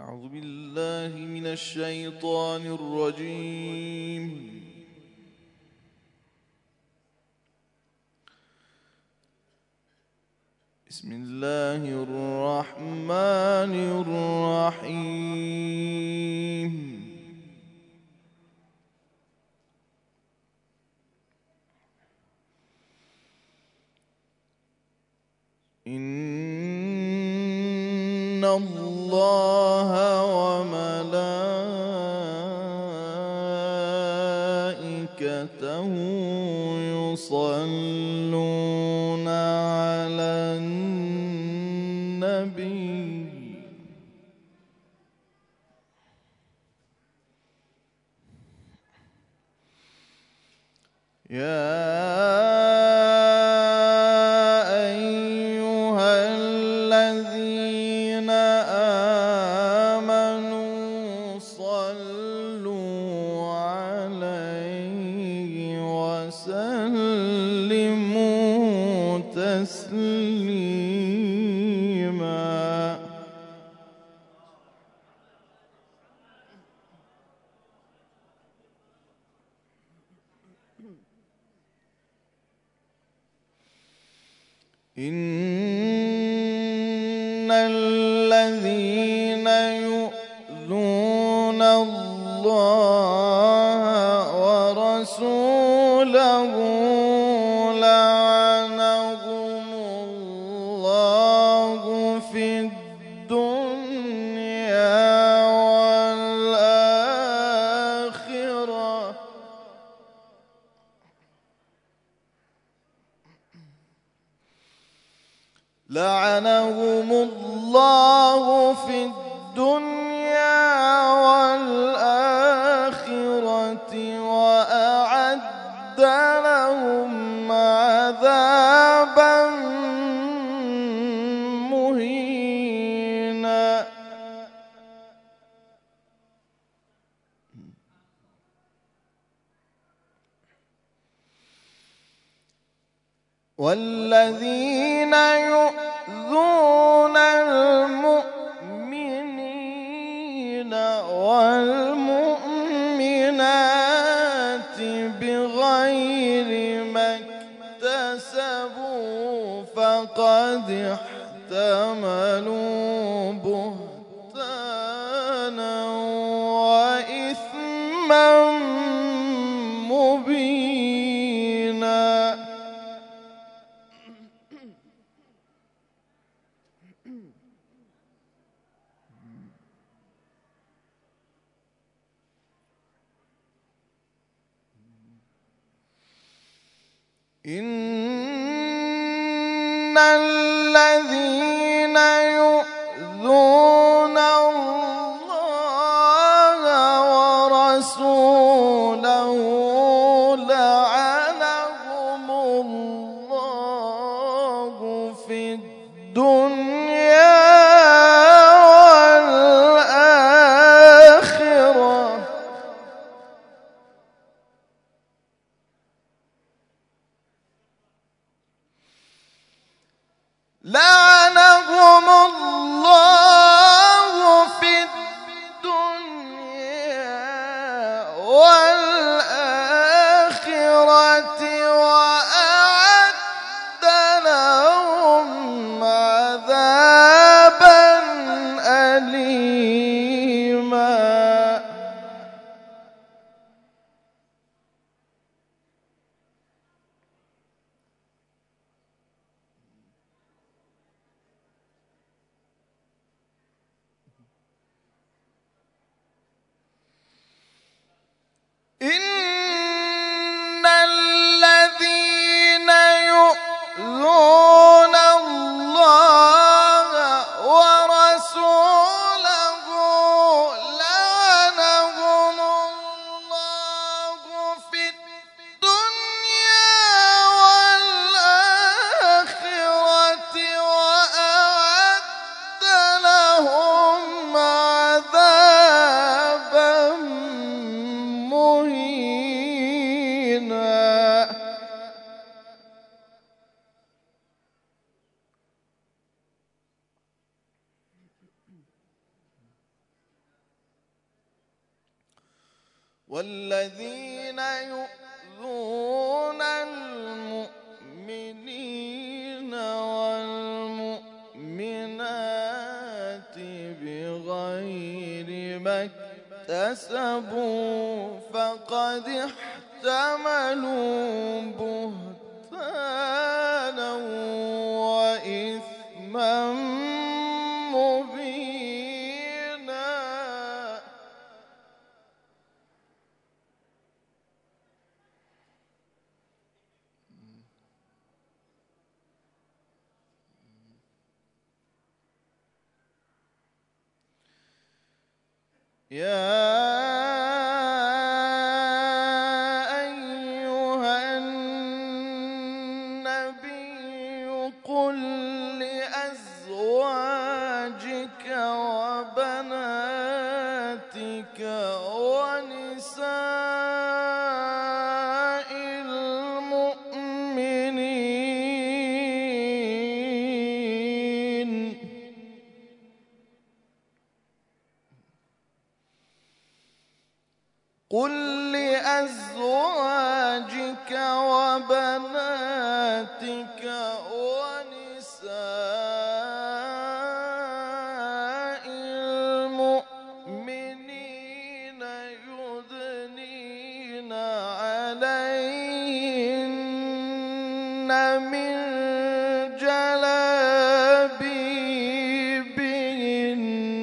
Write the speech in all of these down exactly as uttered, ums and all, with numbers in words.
أعوذ بالله من الشيطان الرجيم. بسم الله الرحمن الرحيم. إن الله وملائكته يصلون على النبي يا وسلموا تسليما. إن الذين يؤذون الله ورسوله لعنهم الله في الدنيا والآخرة لعنهم الله في الدنيا والآخرة وأعد لهم عذابا مهينا. والذين يؤذون المؤمنين والمؤمنات بغير ما اكتسبوا فقد احتملوا بهتانا وإثما مبينا. إن الذين يؤذون الله ورسوله لعنهم الله في الدنيا والآخرة لعنهم الله والذين يؤذون المؤمنين والمؤمنات بغير ما اكتسبوا فقد احتملوا بهتانا وإثما مبينا. يا أيها النبي قل لأزواجك وبناتك ونساء المؤمنين قل لأزواجك وبناتك ونساء المؤمنين يدنين عليهن من جلابيبهن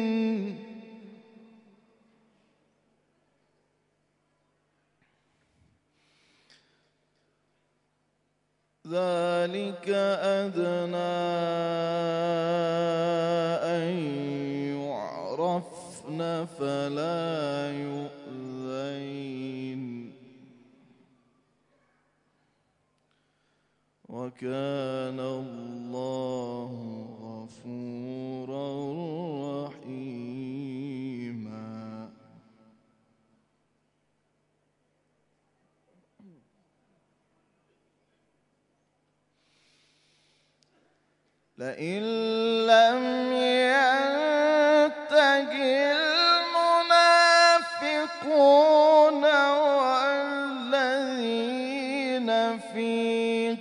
ذلك أدنى أن يعرفن فلا يؤذين وكان الله غفورا رحيما. لئن لم ينته المنافقون والذين في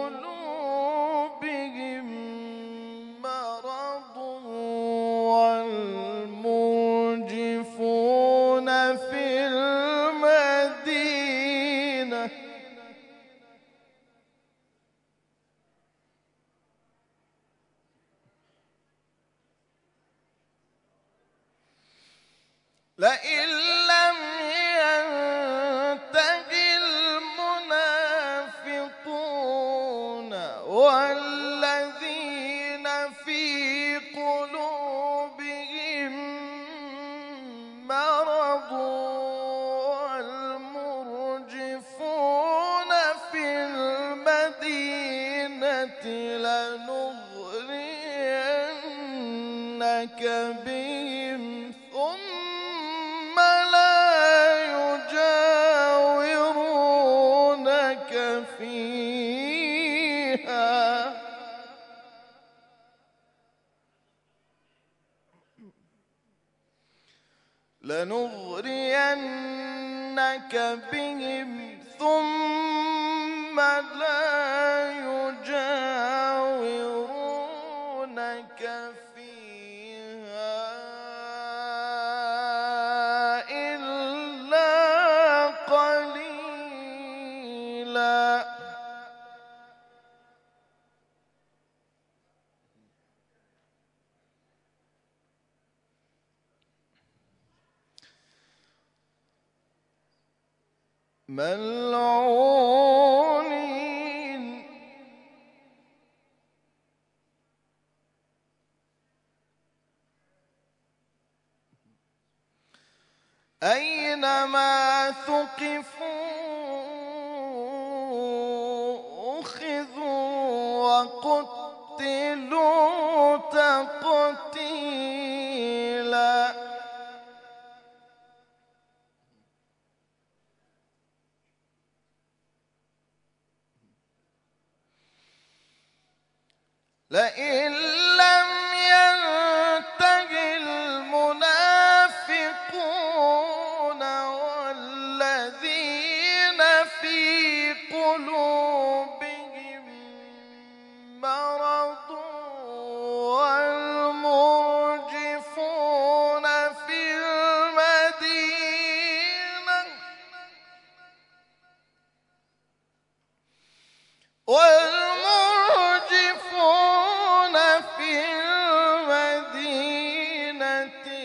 قلوبهم مرض والمرجفون في المدينة لئن لم ينته المنافقون والذين في قلوبهم مرض والمرجفون في المدينة لنغرينك بهم ثم لا يجاورونك فيها لنغرينك بهم ثم لا يجاورونك فيها إلا قليلا. ملعونين أينما ثقفوا أخذوا وقتلوا تقتيلا. لئن لم ينته المنافقون والذين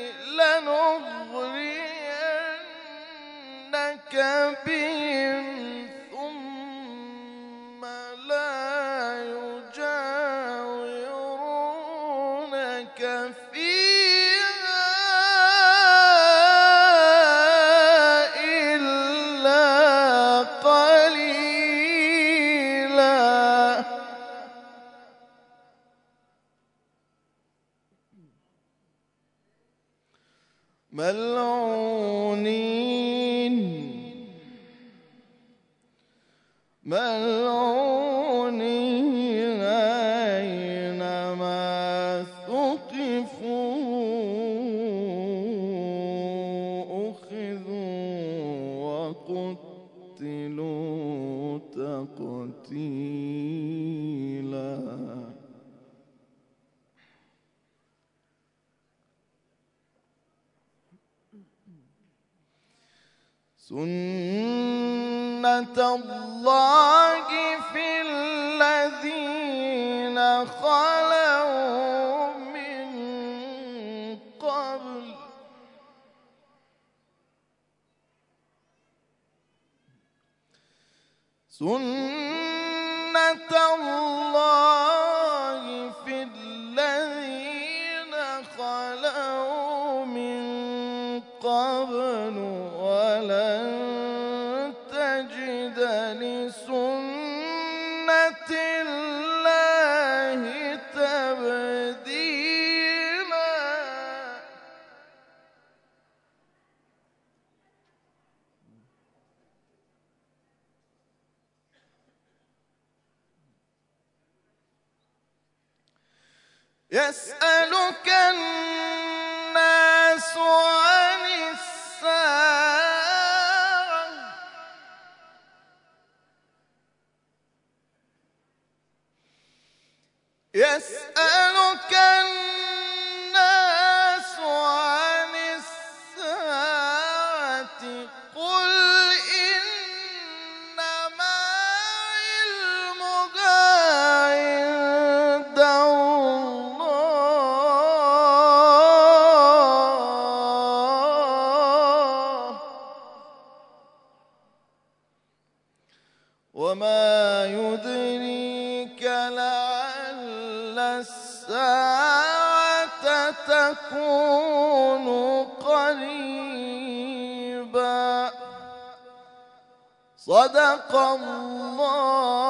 لنغرينك بهم ثم لا يجاورونك فيها إلا قليلا. ملعونين ملعونين أينما ثقفوا أخذوا وقتلوا تقتيلا. سنة الله في الذين خلوا من قبل سنة الله في الذين خلوا من قبل ولن تجد لسنة الله تبديلا. يسألك الناس عن الساعة يسألك الناس عن الساعة قل إنما علمها عند الله وما يدريك لعل الساعة تكون قريبا. صدق الله